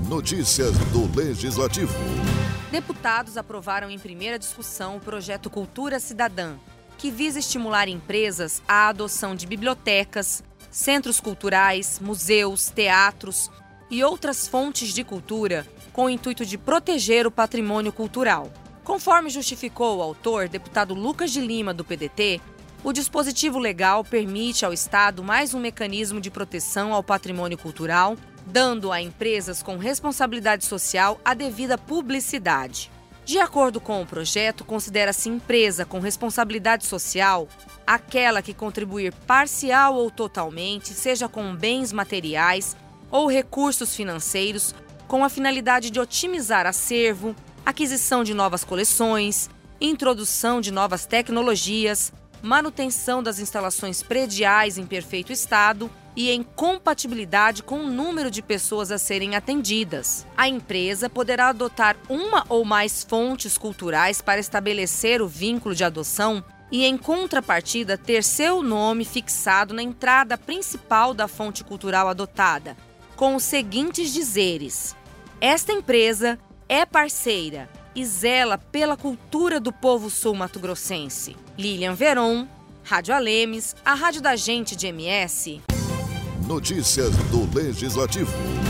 Notícias do Legislativo. Deputados aprovaram em primeira discussão o projeto Cultura Cidadã, que visa estimular empresas à adoção de bibliotecas, centros culturais, museus, teatros e outras fontes de cultura com o intuito de proteger o patrimônio cultural. Conforme justificou o autor, deputado Lucas de Lima, do PDT, o dispositivo legal permite ao Estado mais um mecanismo de proteção ao patrimônio cultural, dando a empresas com responsabilidade social a devida publicidade. De acordo com o projeto, considera-se empresa com responsabilidade social aquela que contribuir parcial ou totalmente, seja com bens materiais ou recursos financeiros, com a finalidade de otimizar acervo, aquisição de novas coleções, introdução de novas tecnologias, manutenção das instalações prediais em perfeito estado e em compatibilidade com o número de pessoas a serem atendidas. A empresa poderá adotar uma ou mais fontes culturais para estabelecer o vínculo de adoção e, em contrapartida, ter seu nome fixado na entrada principal da fonte cultural adotada, com os seguintes dizeres: esta empresa é parceira e zela pela cultura do povo sul-mato-grossense. Lilian Veron, Rádio Alemes, a rádio da gente de MS. Notícias do Legislativo.